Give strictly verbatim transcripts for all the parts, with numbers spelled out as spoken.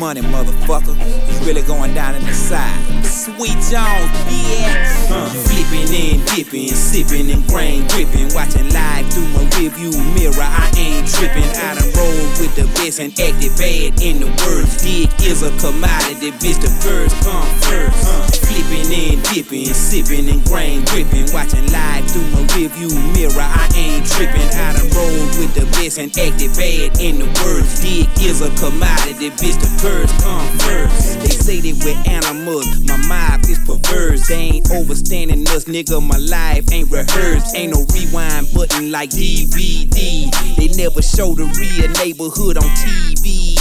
money, motherfucker. It's really going down in the side. Sweet Jones, bitch. Uh, flipping and dipping, sipping and grain gripping. Watching live through my rearview mirror. I ain't tripping. I done rolled with the best and acted bad in the words. Dick is a commodity, bitch. The birds come first. Uh, flipping and dipping, sipping and grain gripping. Watching live through my rearview mirror. I ain't tripping. I done rolled with the best and acted bad in the words. Dick is a commodity, bitch. The birds come first. They say they we're animals. My mob is perverse. They ain't overstanding us, nigga. My life ain't rehearsed. Ain't no rewind button like D V D. They never show the real neighborhood on T V.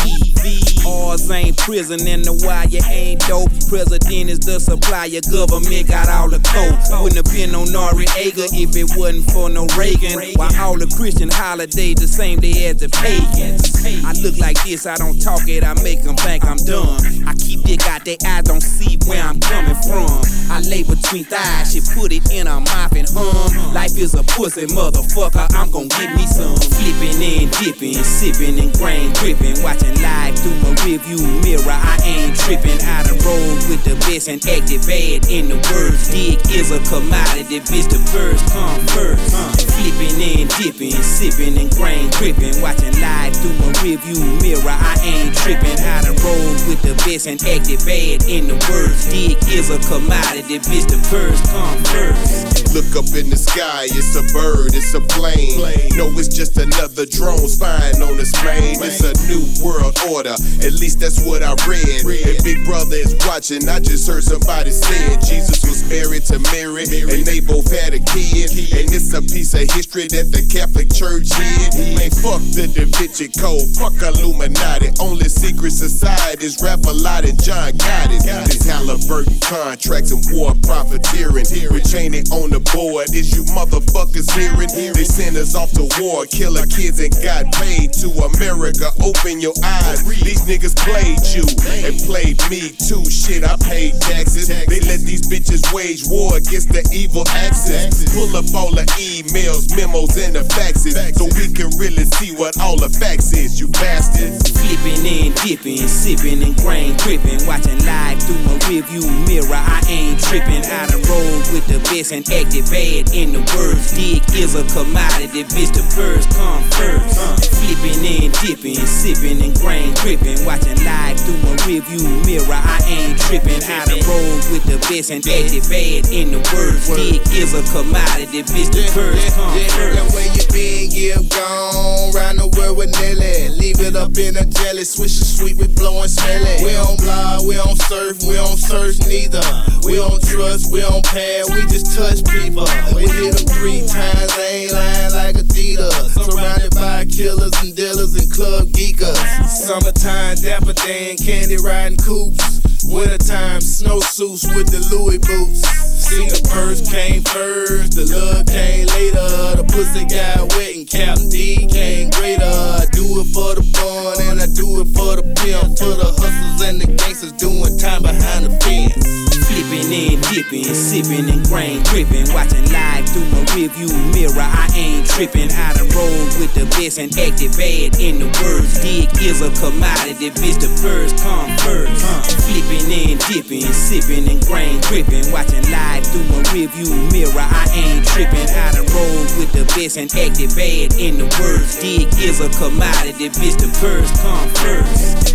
Ours ain't prison and the wire ain't dope. President is the supplier, government got all the coke. Wouldn't have been no Noriega if it wasn't for no Reagan. While all the Christian holidays the same day as the pagans. I look like this, I don't talk it, I make them think I'm dumb. I keep dick out their eyes, don't see where I'm coming from. I lay between thighs, she put it in her mouth and hum. Life is a pussy, motherfucker, I'm gon' get me some. Flipping and dipping, sipping and grain gripping. Watching live through my rearview mirror, I ain't tripping. I done rolled with the best and acted bad in the words. Dick is a commodity, bitch, the birds come first. Uh, flipping and dipping, sipping and grain gripping. Watching live through my rearview mirror, I ain't tripping. I done rolled with the best and acted bad in the words. Dick is a commodity, bitch, the birds come first. Look up in the sky, it's a bird, it's a plane. No, it's just another drone spying on us, man. It's a new world order, at least that's what I read. And Big Brother is watching, I just heard somebody say Jesus was married to Mary, and they both had a kid. And it's a piece of history that the Catholic Church hid. Man, fuck the Da Vinci Code, fuck Illuminati. Only secret societies, rap a lot and John got it. This Halliburton contracts and war profiteering. With Cheney on the board, is you motherfuckers hearing? They send us off to war, killer kids and got paid to America. Open your eyes, these niggas played you and played me too. Shit, I paid taxes. They let these bitches wage war against the evil axis. Pull up all the emails, memos, and the faxes, so we can really see what all the facts is, you bastards. Flipping and dipping, sipping and grain gripping. Watching live through my rearview mirror, I ain't tripping. I done rolled with the best and acted bad in the words. Dick is a commodity, bitch, the birds come first. Uh, flipping and dipping, sipping and grain gripping. Watching live through my rearview mirror, I ain't tripping. I done rolled with the best and acted bad in the words. Dick is a commodity, bitch, the birds come first. That way you been, yeah, gone. Round the world with Nelly. Leave it up in a jelly, swish it sweet, we blowin' smelly. We don't blog, we don't surf, we don't search neither. We don't trust, we don't pay, we just touch people. We hit them three times, they ain't lying like Adidas. Surrounded by killers and dealers and club geekers. Summertime, dapper Dan, candy riding coops. Wintertime, snowsuits with the Louis boots. See, the first came first, the love came later. The pussy got wet and Captain D came greater. I do it for the fun and I do it for the pimp. For the hustlers and the gangsters doing time behind the fence. Flipping and dipping, sipping and grain gripping. Watching live through my rearview mirror, I ain't tripping. I done rolled with the best and acted bad in the words. Dick is a commodity, bitch, the birds come first. Uh, flipping and dipping, sipping and grain gripping. Watching live through my rearview mirror, I ain't tripping. I done rolled with the best and acted bad in the words. Dick is a commodity, bitch, the birds come first.